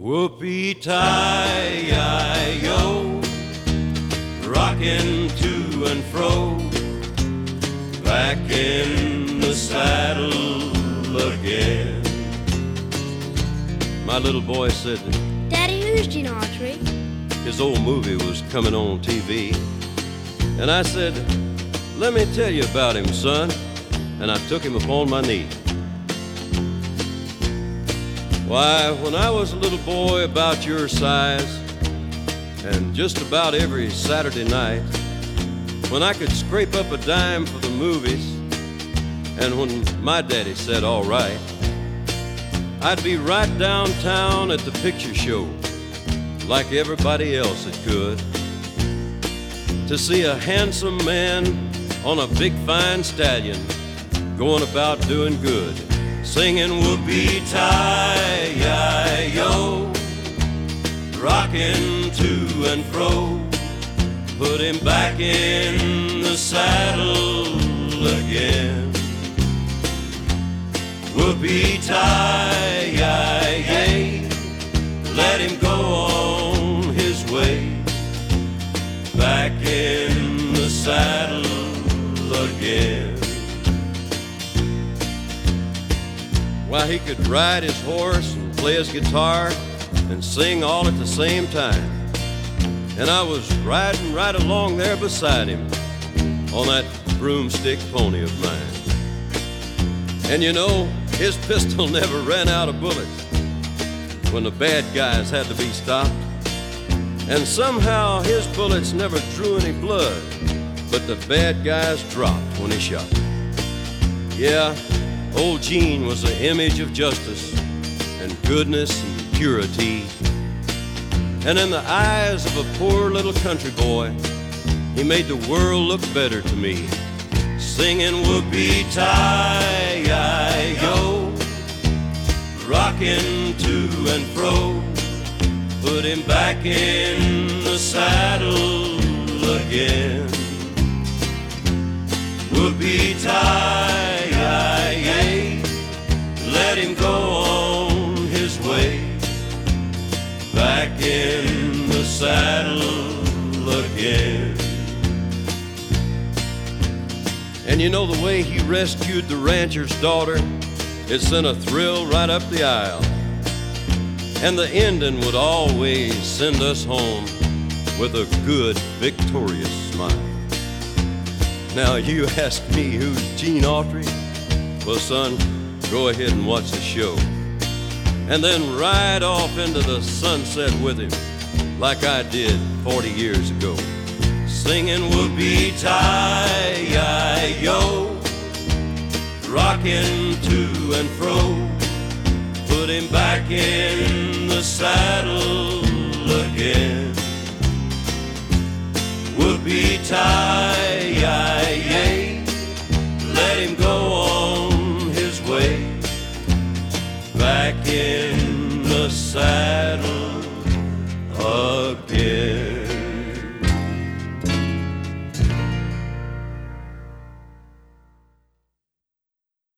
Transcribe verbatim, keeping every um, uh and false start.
Whoopee-tie-yi-yo, rocking to and fro, back in the saddle again. My little boy said, Daddy, who's Gene Autry? His old movie was coming on T V. And I said, let me tell you about him, son. And I took him upon my knee. Why, when I was a little boy about your size, and just about every Saturday night, when I could scrape up a dime for the movies, and when my daddy said all right, I'd be right downtown at the picture show like everybody else that could, to see a handsome man on a big fine stallion going about doing good, singing whoopee-tie-yi-yo, rocking to and fro, put him back in the saddle again. Whoopee-tie-yi-yay, let him go on his way, back in the saddle again. Why, he could ride his horse and play his guitar and sing all at the same time. And I was riding right along there beside him on that broomstick pony of mine. And you know, his pistol never ran out of bullets when the bad guys had to be stopped. And somehow his bullets never drew any blood, but the bad guys dropped when he shot. Yeah, old Gene was the image of justice and goodness and purity. And in the eyes of a poor little country boy, he made the world look better to me, singing whoopee-tie-yi-yo, rocking to and fro, put him back in the saddle again. Whoopee-tie-yi-yay, let him go on his way, back in the saddle again. And you know, the way he rescued the rancher's daughter, it sent a thrill right up the aisle. And the ending would always send us home with a good, victorious smile. Now you ask me who's Gene Autry? Well, son, go ahead and watch the show, and then ride off into the sunset with him like I did forty years ago, singing whoopee-tie-yi-yo, rocking to and fro, put him back in the saddle again. Whoopee-tie-yi-yay, let him go on his way, back in the saddle